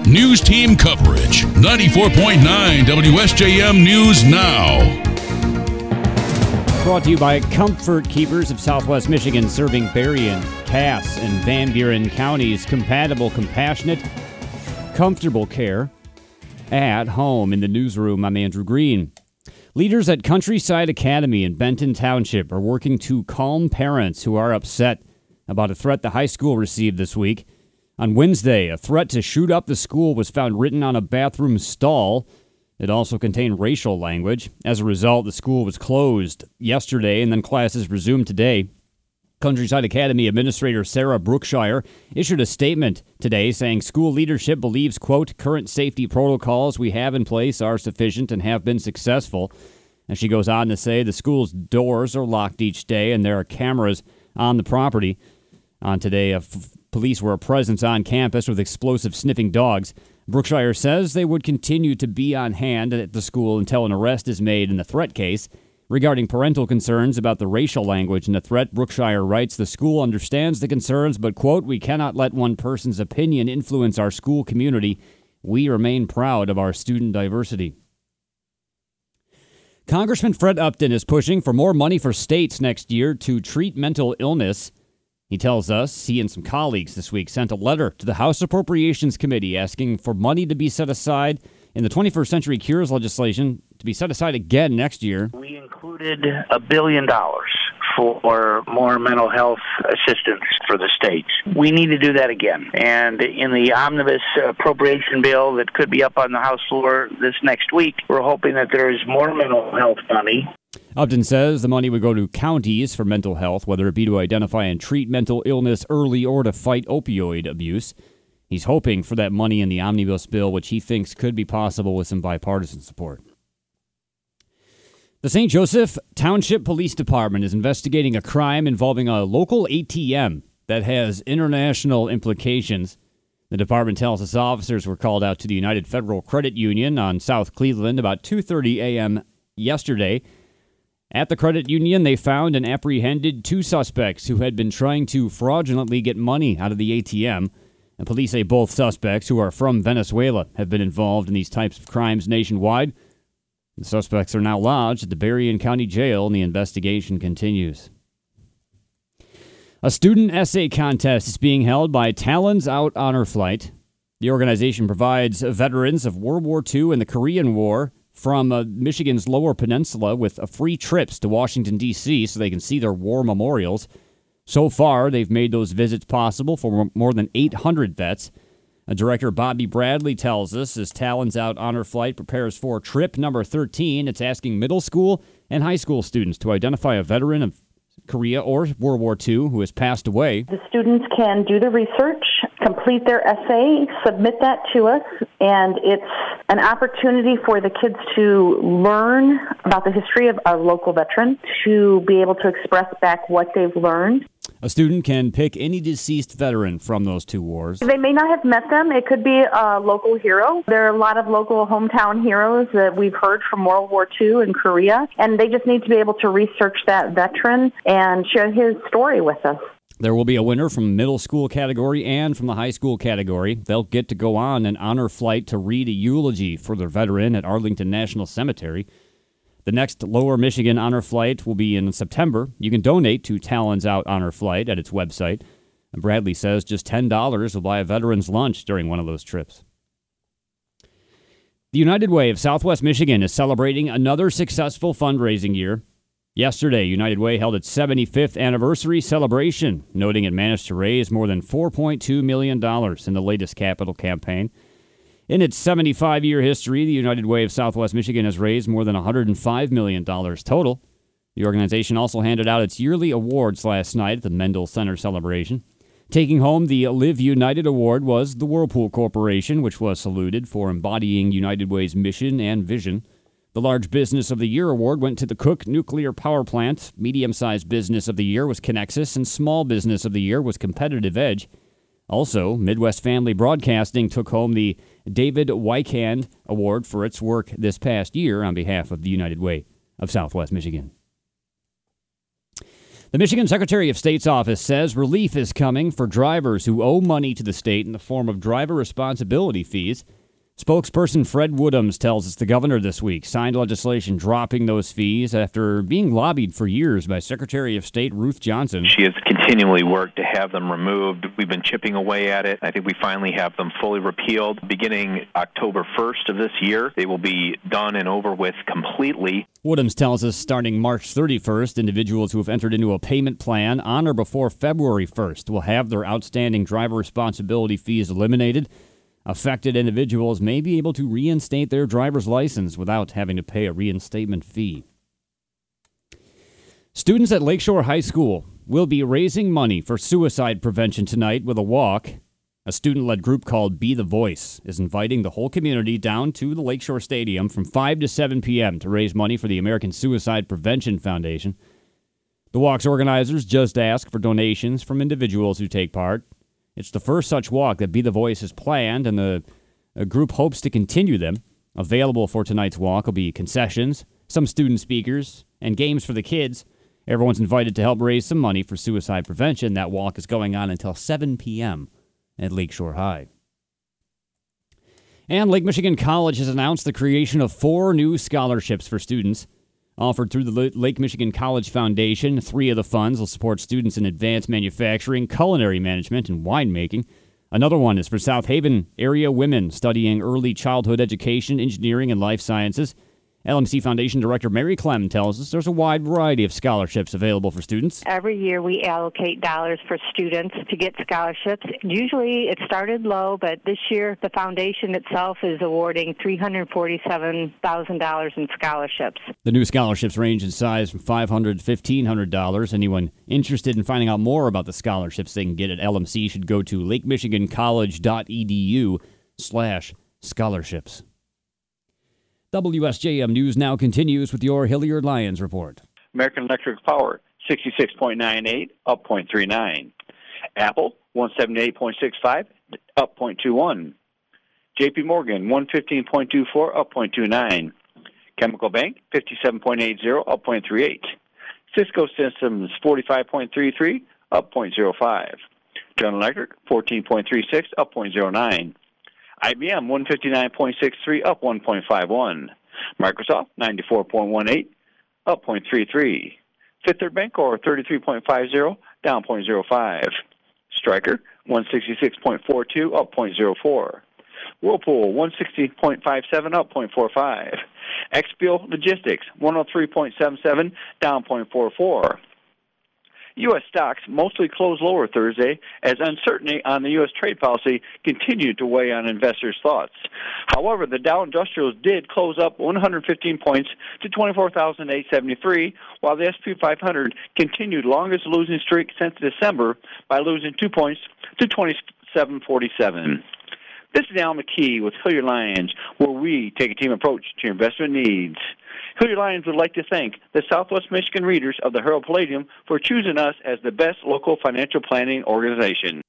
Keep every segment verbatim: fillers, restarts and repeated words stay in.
News team coverage. ninety-four point nine W S J M News Now. Brought to you by Comfort Keepers of Southwest Michigan, serving Berrien, Cass, and Van Buren counties. Compatible, compassionate, comfortable care at home. In the newsroom, I'm Andrew Green. Leaders at Countryside Academy in Benton Township are working to calm parents who are upset about a threat the high school received this week. On Wednesday, a threat to shoot up the school was found written on a bathroom stall. It also contained racial language. As a result, the school was closed yesterday, and then classes resumed today. Countryside Academy Administrator Sarah Brookshire issued a statement today saying school leadership believes, quote, current safety protocols we have in place are sufficient and have been successful. And she goes on to say the school's doors are locked each day and there are cameras on the property. On today, a f- police were a presence on campus with explosive sniffing dogs. Brookshire says they would continue to be on hand at the school until an arrest is made in the threat case. Regarding parental concerns about the racial language in the threat, Brookshire writes, the school understands the concerns, but, quote, we cannot let one person's opinion influence our school community. We remain proud of our student diversity. Congressman Fred Upton is pushing for more money for states next year to treat mental illness. He tells us he and some colleagues this week sent a letter to the House Appropriations Committee asking for money to be set aside in the twenty-first Century Cures legislation to be set aside again next year. We included a billion dollars for more mental health assistance for the states. We need to do that again. And in the omnibus appropriation bill that could be up on the House floor this next week, we're hoping that there is more mental health money. Upton says the money would go to counties for mental health, whether it be to identify and treat mental illness early or to fight opioid abuse. He's hoping for that money in the omnibus bill, which he thinks could be possible with some bipartisan support. The Saint Joseph Township Police Department is investigating a crime involving a local A T M that has international implications. The department tells us officers were called out to the United Federal Credit Union on South Cleveland about two thirty a.m. yesterday. At the credit union, they found and apprehended two suspects who had been trying to fraudulently get money out of the A T M. And police say both suspects, who are from Venezuela, have been involved in these types of crimes nationwide. The suspects are now lodged at the Berrien County Jail, and the investigation continues. A student essay contest is being held by Talons Out Honor Flight. The organization provides veterans of World War Two and the Korean War from uh, Michigan's Lower Peninsula with uh, free trips to Washington, D C so they can see their war memorials. So far, they've made those visits possible for more than eight hundred vets. Uh, Director Bobby Bradley tells us as Talons Out Honor Flight prepares for trip number thirteen, it's asking middle school and high school students to identify a veteran of Korea or World War Two who has passed away. The students can do the research, complete their essay, submit that to us, and it's an opportunity for the kids to learn about the history of a local veteran, to be able to express back what they've learned. A student can pick any deceased veteran from those two wars. They may not have met them. It could be a local hero. There are a lot of local hometown heroes that we've heard from World War Two and Korea, and they just need to be able to research that veteran and share his story with us. There will be a winner from middle school category and from the high school category. They'll get to go on an honor flight to read a eulogy for their veteran at Arlington National Cemetery. The next Lower Michigan Honor Flight will be in September. You can donate to Talons Out Honor Flight at its website. And Bradley says just ten dollars will buy a veteran's lunch during one of those trips. The United Way of Southwest Michigan is celebrating another successful fundraising year. Yesterday, United Way held its seventy-fifth anniversary celebration, noting it managed to raise more than four point two million dollars in the latest capital campaign. In its seventy-five-year history, the United Way of Southwest Michigan has raised more than one hundred five million dollars total. The organization also handed out its yearly awards last night at the Mendel Center celebration. Taking home the Live United Award was the Whirlpool Corporation, which was saluted for embodying United Way's mission and vision. The Large Business of the Year award went to the Cook Nuclear Power Plant. Medium-sized Business of the Year was Connexus, and Small Business of the Year was Competitive Edge. Also, Midwest Family Broadcasting took home the David Wycand Award for its work this past year on behalf of the United Way of Southwest Michigan. The Michigan Secretary of State's office says relief is coming for drivers who owe money to the state in the form of driver responsibility fees. Spokesperson Fred Woodhams tells us the governor this week signed legislation dropping those fees after being lobbied for years by Secretary of State Ruth Johnson. She has continually worked to have them removed. We've been chipping away at it. I think we finally have them fully repealed. Beginning October first of this year, they will be done and over with completely. Woodhams tells us starting March thirty-first, individuals who have entered into a payment plan on or before February first will have their outstanding driver responsibility fees eliminated. Affected individuals may be able to reinstate their driver's license without having to pay a reinstatement fee. Students at Lakeshore High School will be raising money for suicide prevention tonight with a walk. A student-led group called Be the Voice is inviting the whole community down to the Lakeshore Stadium from five to seven p.m. to raise money for the American Suicide Prevention Foundation. The walk's organizers just ask for donations from individuals who take part. It's the first such walk that Be the Voice has planned, and the group hopes to continue them. Available for tonight's walk will be concessions, some student speakers, and games for the kids. Everyone's invited to help raise some money for suicide prevention. That walk is going on until seven p.m. at Lakeshore High. And Lake Michigan College has announced the creation of four new scholarships for students. Offered through the Lake Michigan College Foundation, three of the funds will support students in advanced manufacturing, culinary management, and winemaking. Another one is for South Haven area women studying early childhood education, engineering, and life sciences. L M C Foundation Director Mary Clem tells us there's a wide variety of scholarships available for students. Every year we allocate dollars for students to get scholarships. Usually it started low, but this year the foundation itself is awarding three hundred forty-seven thousand dollars in scholarships. The new scholarships range in size from five hundred dollars to fifteen hundred dollars. Anyone interested in finding out more about the scholarships they can get at L M C should go to lakemichigancollege.edu slash scholarships. W S J M News now continues with your Hilliard Lions report. American Electric Power, sixty-six point nine eight, up zero point three nine. Apple, one seventy-eight point six five, up zero point two one. J P Morgan, one fifteen point two four, up zero point two nine. Chemical Bank, fifty-seven point eight zero, up zero point three eight. Cisco Systems, forty-five point three three, up zero point zero five. General Electric, fourteen point three six, up zero point zero nine. I B M, one fifty-nine point six three, up one point five one. Microsoft, ninety-four point one eight, up zero point three three. Fifth Third Bank, or thirty-three point five zero, down zero point zero five. Stryker, one sixty-six point four two, up zero point zero four. Whirlpool, one sixty point five seven, up zero point four five. Expeal Logistics, one oh three point seven seven, down zero point four four. U S stocks mostly closed lower Thursday as uncertainty on the U S trade policy continued to weigh on investors' thoughts. However, the Dow Industrials did close up one hundred fifteen points to twenty-four thousand eight hundred seventy-three, while the S and P five hundred continued longest losing streak since December by losing two points to twenty-seven forty-seven. This is Al McKee with Hilliard Lyons, where we take a team approach to your investment needs. Hilliard Lyons would like to thank the Southwest Michigan readers of the Herald Palladium for choosing us as the best local financial planning organization.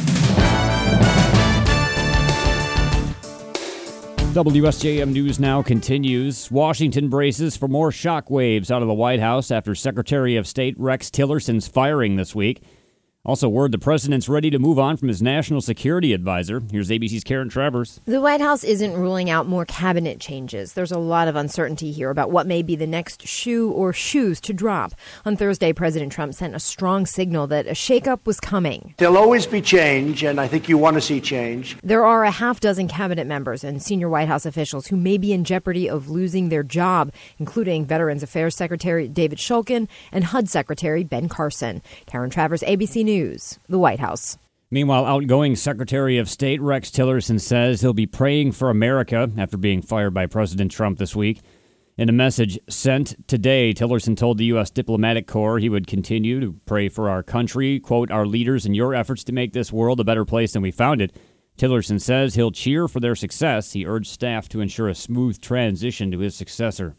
W S J M News now continues. Washington braces for more shockwaves out of the White House after Secretary of State Rex Tillerson's firing this week. Also, word the president's ready to move on from his national security advisor. Here's A B C's Karen Travers. The White House isn't ruling out more cabinet changes. There's a lot of uncertainty here about what may be the next shoe or shoes to drop. On Thursday, President Trump sent a strong signal that a shakeup was coming. There'll always be change, and I think you want to see change. There are a half dozen cabinet members and senior White House officials who may be in jeopardy of losing their job, including Veterans Affairs Secretary David Shulkin and H U D Secretary Ben Carson. Karen Travers, A B C News. The White House. Meanwhile, outgoing Secretary of State Rex Tillerson says he'll be praying for America after being fired by President Trump this week. In a message sent today, Tillerson told the U S Diplomatic Corps he would continue to pray for our country, quote, our leaders in your efforts to make this world a better place than we found it. Tillerson says he'll cheer for their success. He urged staff to ensure a smooth transition to his successor.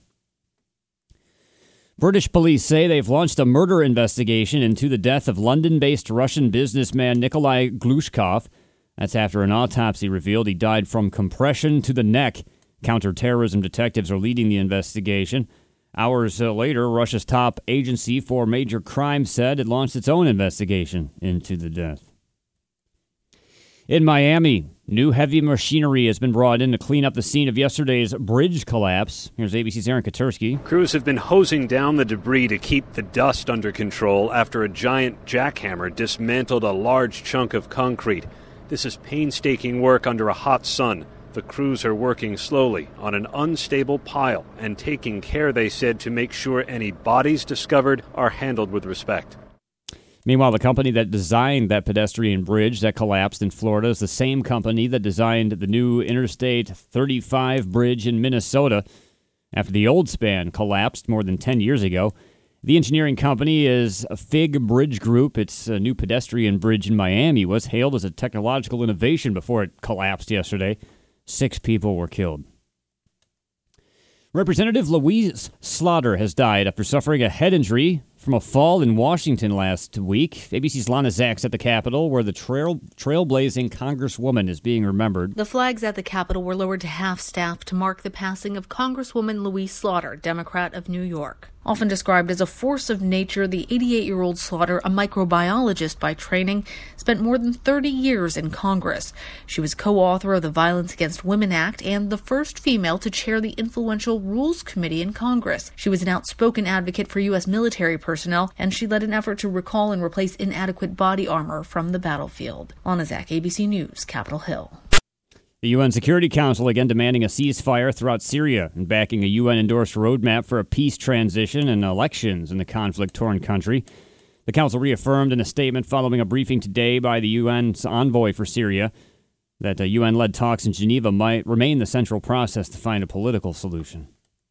British police say they've launched a murder investigation into the death of London-based Russian businessman Nikolai Glushkov. That's after an autopsy revealed he died from compression to the neck. Counterterrorism detectives are leading the investigation. Hours uh, later, Russia's top agency for major crimes said it launched its own investigation into the death. In Miami, new heavy machinery has been brought in to clean up the scene of yesterday's bridge collapse. Here's A B C's Aaron Katersky. Crews have been hosing down the debris to keep the dust under control after a giant jackhammer dismantled a large chunk of concrete. This is painstaking work under a hot sun. The crews are working slowly on an unstable pile and taking care, they said, to make sure any bodies discovered are handled with respect. Meanwhile, the company that designed that pedestrian bridge that collapsed in Florida is the same company that designed the new Interstate thirty-five bridge in Minnesota after the old span collapsed more than ten years ago. The engineering company is Fig Bridge Group. Its uh, new pedestrian bridge in Miami was hailed as a technological innovation before it collapsed yesterday. Six people were killed. Representative Louise Slaughter has died after suffering a head injury from a fall in Washington last week. A B C's Lana Zaks at the Capitol, where the trail trailblazing Congresswoman is being remembered. The flags at the Capitol were lowered to half-staff to mark the passing of Congresswoman Louise Slaughter, Democrat of New York. Often described as a force of nature, the eighty-eight-year-old Slaughter, a microbiologist by training, spent more than thirty years in Congress. She was co-author of the Violence Against Women Act and the first female to chair the influential Rules Committee in Congress. She was an outspoken advocate for U S military personnel, and she led an effort to recall and replace inadequate body armor from the battlefield. Lana Zak, A B C News, Capitol Hill. The U N Security Council again demanding a ceasefire throughout Syria and backing a U N-endorsed roadmap for a peace transition and elections in the conflict-torn country. The Council reaffirmed in a statement following a briefing today by the U N's envoy for Syria that U N-led talks in Geneva might remain the central process to find a political solution.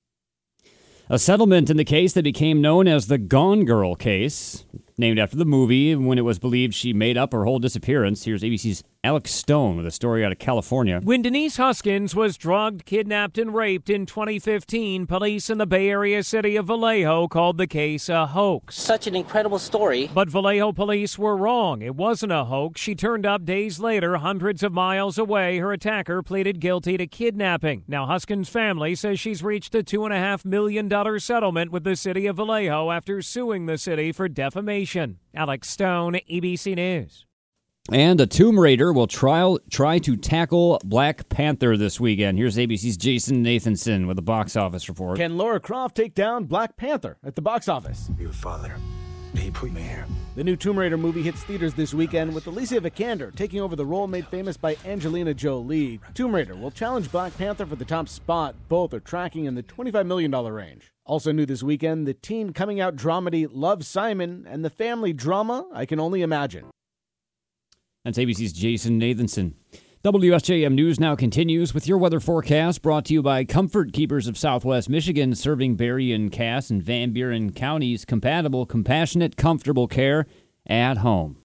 A settlement in the case that became known as the Gone Girl case, named after the movie when it was believed she made up her whole disappearance. Here's A B C's Alex Stone with a story out of California. When Denise Huskins was drugged, kidnapped, and raped in twenty fifteen, police in the Bay Area city of Vallejo called the case a hoax. Such an incredible story. But Vallejo police were wrong. It wasn't a hoax. She turned up days later, hundreds of miles away. Her attacker pleaded guilty to kidnapping. Now Huskins' family says she's reached a two point five million dollars settlement with the city of Vallejo after suing the city for defamation. Alex Stone, A B C News. And a Tomb Raider will try, try to tackle Black Panther this weekend. Here's A B C's Jason Nathanson with a box office report. Can Lara Croft take down Black Panther at the box office? Your father, he put me here. The new Tomb Raider movie hits theaters this weekend with Alicia Vikander taking over the role made famous by Angelina Jolie. Tomb Raider will challenge Black Panther for the top spot. Both are tracking in the twenty-five million dollars range. Also new this weekend, the teen coming-out dramedy Love, Simon and the family drama I Can Only Imagine. That's A B C's Jason Nathanson. W S J M News now continues with your weather forecast brought to you by Comfort Keepers of Southwest Michigan, serving Berrien, Cass, and Van Buren counties. Compatible, compassionate, comfortable care at home.